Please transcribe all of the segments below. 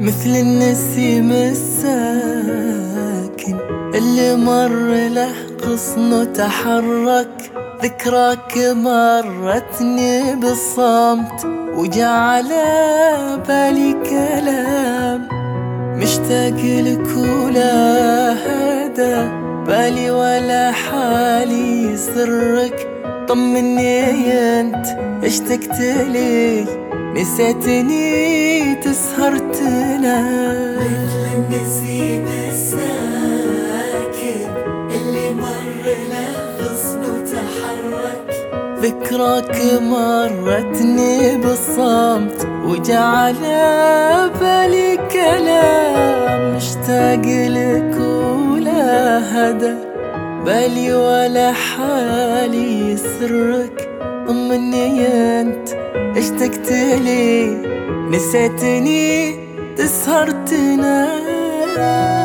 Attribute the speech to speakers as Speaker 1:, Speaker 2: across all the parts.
Speaker 1: مثل النسيم الساكن اللي مر له غصن وتحرك. ذكراك مرتني بالصمت وجعل بالي كلام، مشتاق لك ولا هدى بالي ولا حالي سرك. طمني انت اشتقت لي، نسيتني تسهر تنام.
Speaker 2: مثل النسيم الساكن اللي مر له غصن وتحرك.
Speaker 1: ذكراك مرتني بالصمت وجعل بالي كلام، مشتاق لك ولا هدى بالي ولا حالي سرك. طمني انت اشتقت لي، نسيتني تسهر تنام.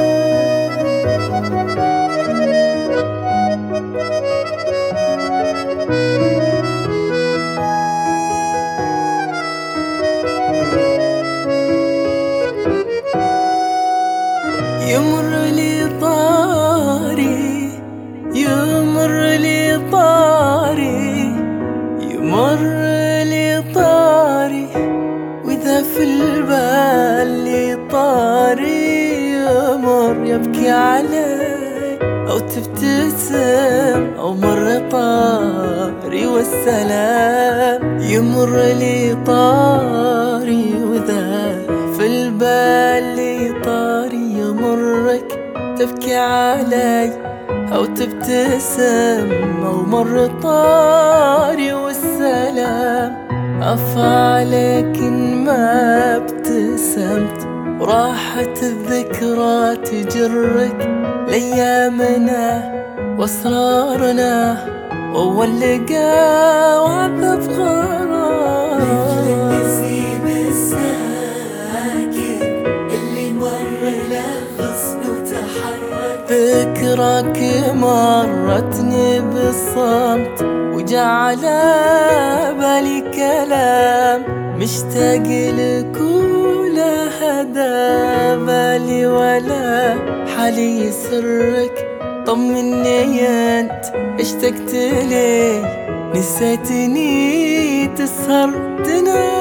Speaker 1: يمر لي طاري، يمر لي طاري، يمر لي طاري، وإذا في البال لي طاري يمر يبكي علي أو تبتسم أو مر طاري والسلام. يمر لي طاري وإذا في البال لي طاري يمرك تبكي علي أو تبتسم أو مر طاري والسلام. أفعلك إن ما ابتسمت وراحت الذكرى تجرك لأيامنا وأسرارنا وأول لقا وعذب غرام.
Speaker 2: مثل النسيم الساكن اللي مر له غصن وتحرك.
Speaker 1: ذكراك مرتني بالصمت وجعل بالي كلام، مشتاق لك ولا هدى بالي ولا حالي سرك. طمني انت اشتقت لي، نسيتني تسهر تنام.